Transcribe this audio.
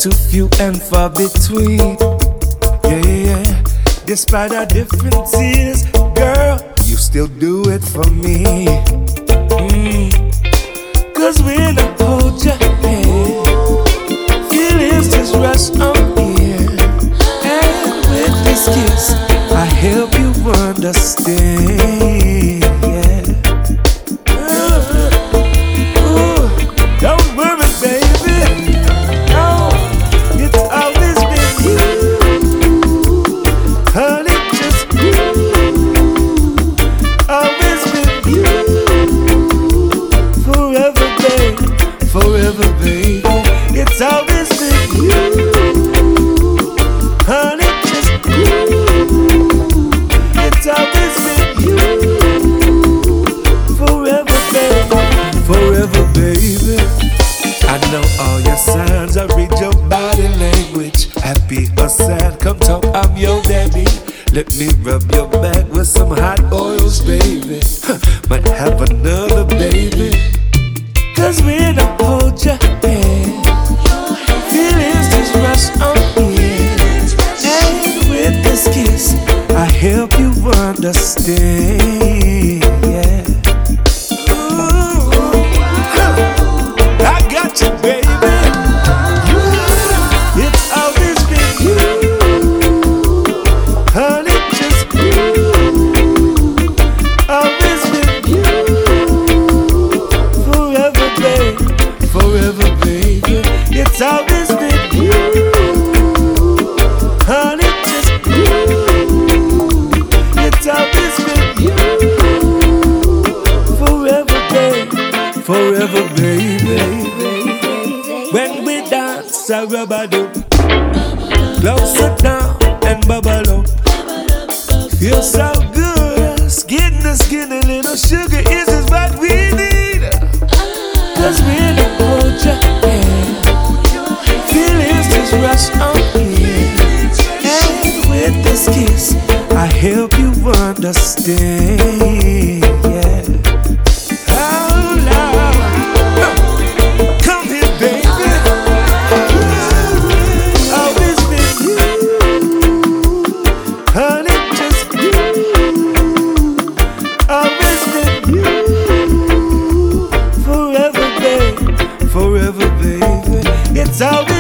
too few and far between. Yeah, despite our differences, girl, you still do it for me. Cause when I hold your hand, feelings just rush on in. And with this kiss, I help you understand. Yeah. Don't worry, baby. No, it's always been you. Honey, just you. Always been you. Forever, baby. Forever, baby. It's always been you. Honey, just you. It's always been you. Forever, baby. Forever, baby. I know all your signs, I read your body language. Happy or sad, come talk, I'm your daddy. Let me rub your back with some hot oils, baby. Might have another baby. Cause when I hold your hand, feelings just rush on in. And with this kiss, I help you understand. Yeah. I got you, baby. It's always been you. Honey, just you. Always been you. Forever, baby. Forever, baby. It's always been you. Honey, just you. It's always been you. Forever, baby. Forever, baby. When we dance, I rub a dub. Closer down and bubble up. Feel so good. Skin to skin, a little sugar is just what we need. Cause when I hold your hand, feelings just rush on in. And with this kiss, I help you understand. Yeah. Forever, baby. It's always